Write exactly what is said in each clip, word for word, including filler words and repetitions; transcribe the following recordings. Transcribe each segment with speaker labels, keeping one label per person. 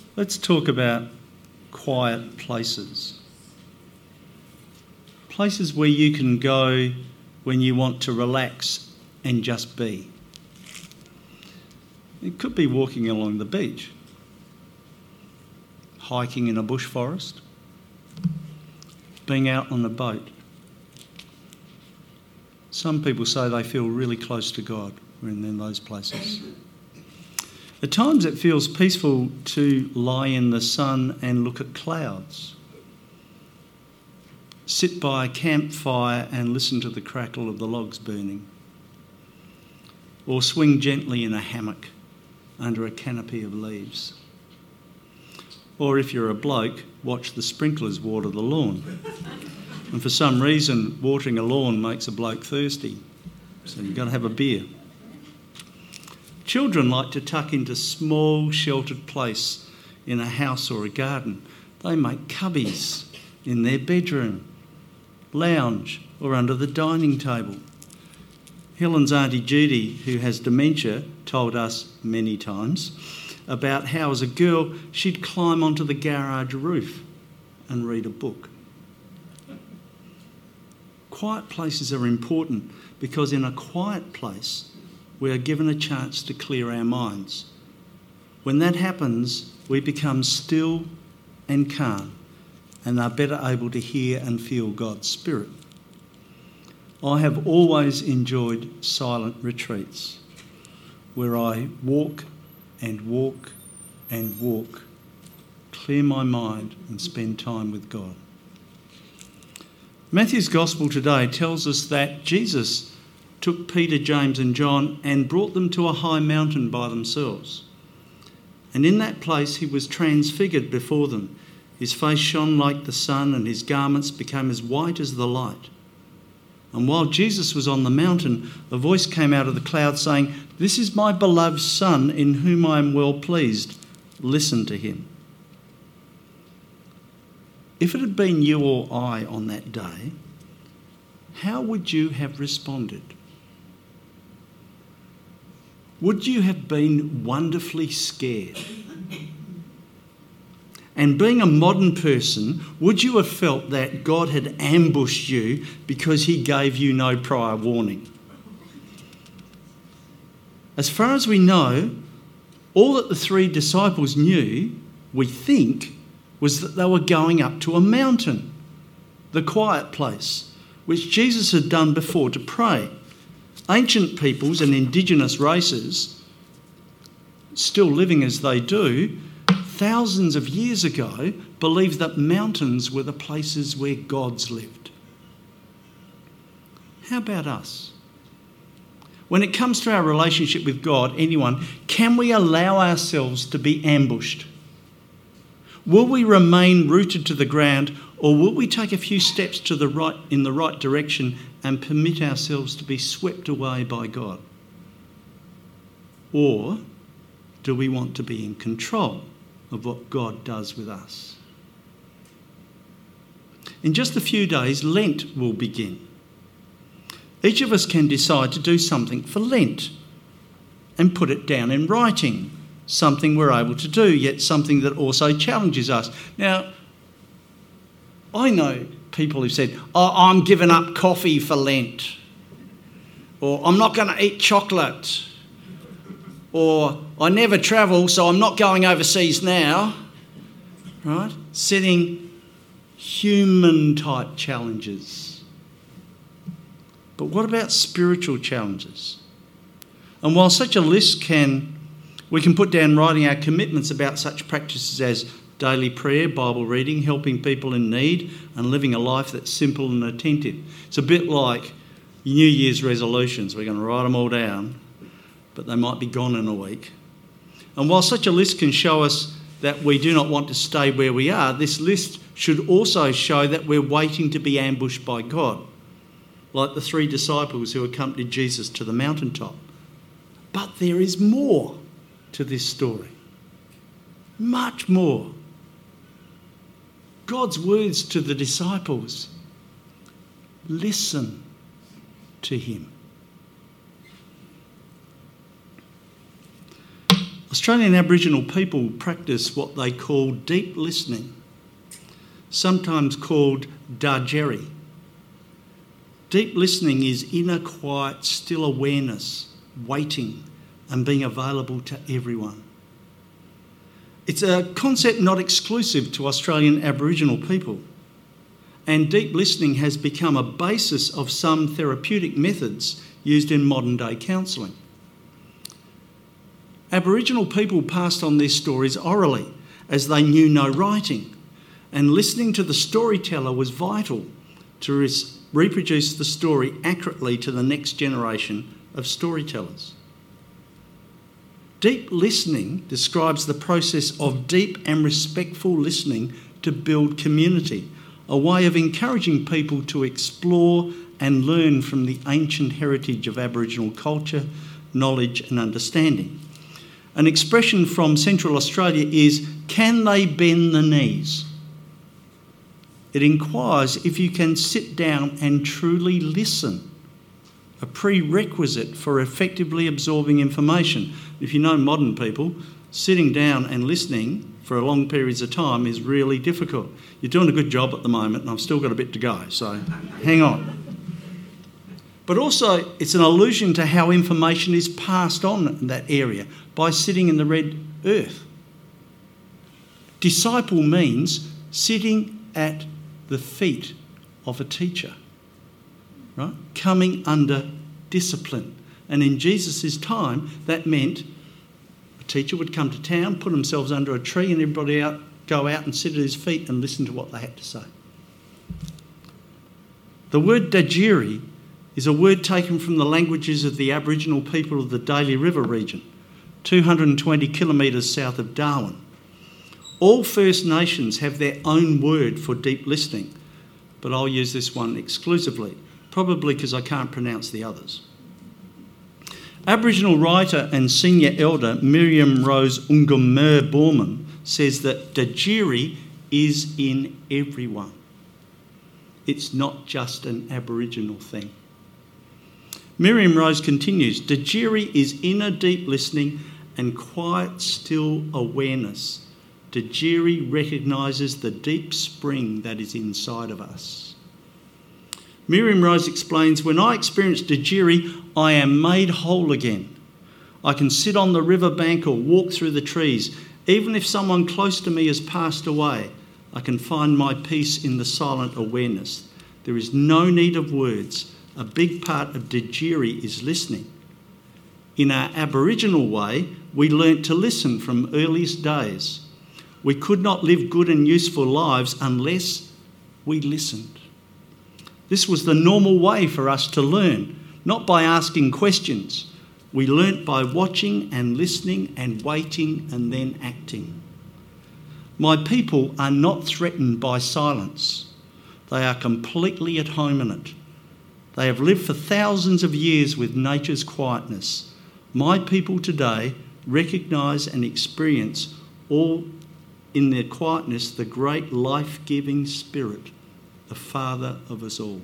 Speaker 1: Let's talk about quiet places. Places where you can go when you want to relax and just be. It could be walking along the beach, hiking in a bush forest, being out on a boat. Some people say they feel really close to God when they're in those places. At times it feels peaceful to lie in the sun and look at clouds. Sit by a campfire and listen to the crackle of the logs burning. Or swing gently in a hammock under a canopy of leaves. Or if you're a bloke, watch the sprinklers water the lawn. And for some reason, watering a lawn makes a bloke thirsty. So you've got to have a beer. Children like to tuck into small sheltered place in a house or a garden. They make cubbies in their bedroom, lounge or under the dining table. Helen's Auntie Judy, who has dementia, told us many times about how as a girl she'd climb onto the garage roof and read a book. Quiet places are important because in a quiet place we are given a chance to clear our minds. When that happens, we become still and calm and are better able to hear and feel God's Spirit. I have always enjoyed silent retreats where I walk and walk and walk, clear my mind and spend time with God. Matthew's Gospel today tells us that Jesus took Peter, James and John and brought them to a high mountain by themselves. And in that place he was transfigured before them. His face shone like the sun and his garments became as white as the light. And while Jesus was on the mountain, a voice came out of the cloud saying, "This is my beloved Son in whom I am well pleased. Listen to him." If it had been you or I on that day, how would you have responded? Would you have been wonderfully scared? And being a modern person, would you have felt that God had ambushed you because he gave you no prior warning? As far as we know, all that the three disciples knew, we think, was that they were going up to a mountain, the quiet place, which Jesus had done before to pray. Ancient peoples and indigenous races, still living as they do, thousands of years ago, believed that mountains were the places where gods lived. How about us? When it comes to our relationship with God, anyone, can we allow ourselves to be ambushed? Will we remain rooted to the ground, or will we take a few steps to the right in the right direction and permit ourselves to be swept away by God? Or do we want to be in control of what God does with us? In just a few days, Lent will begin. Each of us can decide to do something for Lent and put it down in writing. Something we're able to do, yet something that also challenges us. Now, I know people who've said, oh, I'm giving up coffee for Lent, or I'm not going to eat chocolate, or I never travel, so I'm not going overseas now, right? Setting human-type challenges. But what about spiritual challenges? And while such a list can We can put down writing our commitments about such practices as daily prayer, Bible reading, helping people in need, and living a life that's simple and attentive. It's a bit like New Year's resolutions. We're going to write them all down, but they might be gone in a week. And while such a list can show us that we do not want to stay where we are, this list should also show that we're waiting to be ambushed by God, like the three disciples who accompanied Jesus to the mountaintop. But there is more to this story. Much more. God's words to the disciples. Listen to him. I Australian Aboriginal people practice what they call deep listening, sometimes called Dhargeri. Deep listening is inner, quiet, still awareness, waiting and being available to everyone. It's a concept not exclusive to Australian Aboriginal people, and deep listening has become a basis of some therapeutic methods used in modern-day counselling. Aboriginal people passed on their stories orally as they knew no writing, and listening to the storyteller was vital to res- reproduce the story accurately to the next generation of storytellers. Deep listening describes the process of deep and respectful listening to build community, a way of encouraging people to explore and learn from the ancient heritage of Aboriginal culture, knowledge and understanding. An expression from Central Australia is, can they bend the knees? It inquires if you can sit down and truly listen, a prerequisite for effectively absorbing information. If you know modern people, sitting down and listening for long periods of time is really difficult. You're doing a good job at the moment, and I've still got a bit to go, so hang on. But also, it's an allusion to how information is passed on in that area by sitting in the red earth. Disciple means sitting at the feet of a teacher, right? Coming under discipline. And in Jesus' time, that meant a teacher would come to town, put themselves under a tree, and everybody out go out and sit at his feet and listen to what they had to say. The word Dhargeri is a word taken from the languages of the Aboriginal people of the Daly River region, two hundred twenty kilometres south of Darwin. All First Nations have their own word for deep listening, but I'll use this one exclusively, probably because I can't pronounce the others. Aboriginal writer and senior elder Miriam Rose Ungumer Borman says that Dhargeri is in everyone. It's not just an Aboriginal thing. Miriam Rose continues, Dhargeri is inner deep listening and quiet still awareness. Dhargeri recognises the deep spring that is inside of us. Miriam Rose explains, when I experience Dhargeri, I am made whole again. I can sit on the riverbank or walk through the trees. Even if someone close to me has passed away, I can find my peace in the silent awareness. There is no need of words. A big part of Dhargeri is listening. In our Aboriginal way, we learnt to listen from earliest days. We could not live good and useful lives unless we listened. This was the normal way for us to learn, not by asking questions. We learnt by watching and listening and waiting and then acting. My people are not threatened by silence. They are completely at home in it. They have lived for thousands of years with nature's quietness. My people today recognise and experience all in their quietness the great life-giving spirit, the Father of us all.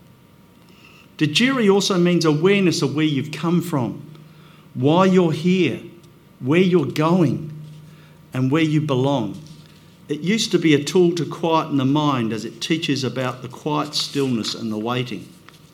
Speaker 1: Dhargeri also means awareness of where you've come from, why you're here, where you're going, and where you belong. It used to be a tool to quieten the mind as it teaches about the quiet stillness and the waiting.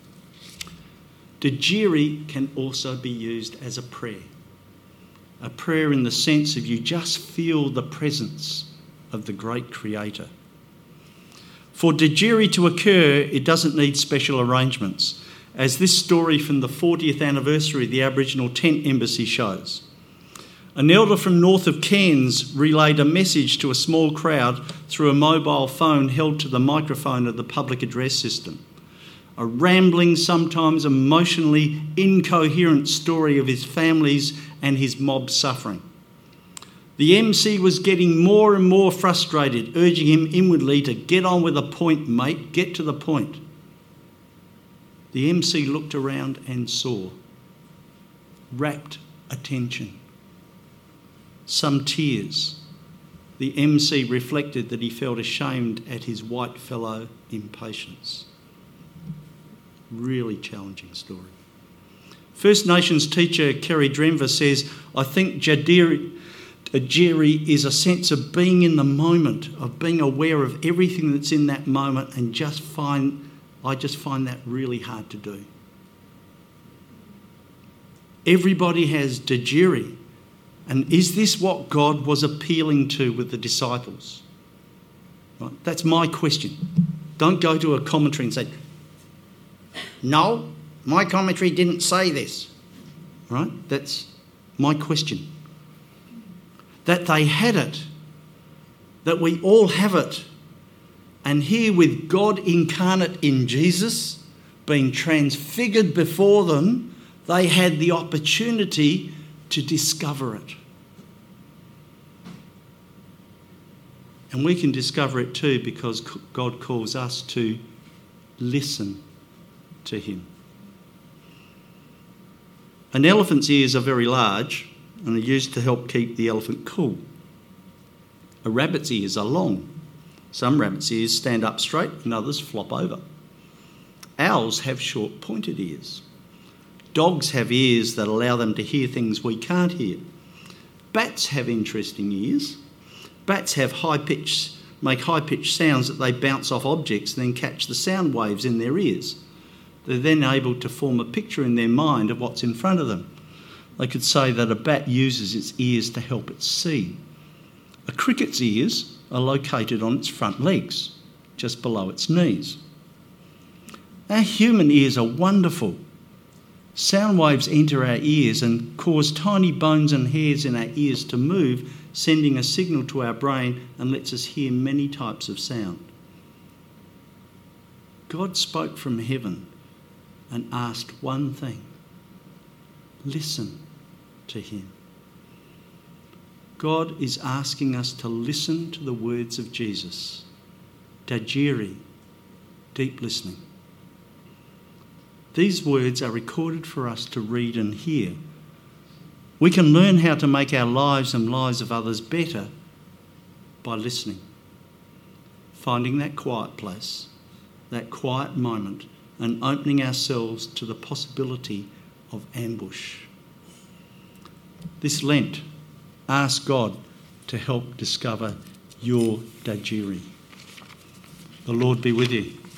Speaker 1: Dhargeri can also be used as a prayer. A prayer in the sense of you just feel the presence of the great Creator. For Dhargeri to occur, it doesn't need special arrangements, as this story from the fortieth anniversary of the Aboriginal Tent Embassy shows. An elder from north of Cairns relayed a message to a small crowd through a mobile phone held to the microphone of the public address system. A rambling, sometimes emotionally incoherent story of his family's and his mob's suffering. The M C was getting more and more frustrated, urging him inwardly to get on with the point, mate, get to the point. The M C looked around and saw rapt attention, some tears. The M C reflected that he felt ashamed at his white fellow impatience. Really challenging story. First Nations teacher Kerry Drenver says, I think Dhargeri, Dajiri is a sense of being in the moment, of being aware of everything that's in that moment, and just find, I just find that really hard to do. Everybody has dajiri. And is this what God was appealing to with the disciples? Right? That's my question. Don't go to a commentary and say, no, my commentary didn't say this. Right? That's my question. That they had it, that we all have it. And here with God incarnate in Jesus, being transfigured before them, they had the opportunity to discover it. And we can discover it too because God calls us to listen to him. An elephant's ears are very large and are used to help keep the elephant cool. A rabbit's ears are long. Some rabbit's ears stand up straight and others flop over. Owls have short pointed ears. Dogs have ears that allow them to hear things we can't hear. Bats have interesting ears. Bats have high-pitched, make high-pitched sounds that they bounce off objects and then catch the sound waves in their ears. They're then able to form a picture in their mind of what's in front of them. They could say that a bat uses its ears to help it see. A cricket's ears are located on its front legs, just below its knees. Our human ears are wonderful. Sound waves enter our ears and cause tiny bones and hairs in our ears to move, sending a signal to our brain and lets us hear many types of sound. God spoke from heaven and asked one thing: listen to him. God is asking us to listen to the words of Jesus. Dajiri, deep listening. These words are recorded for us to read and hear. We can learn how to make our lives and lives of others better by listening, finding that quiet place, that quiet moment, and opening ourselves to the possibility of ambush. This Lent, ask God to help discover your dajiri. The Lord be with you.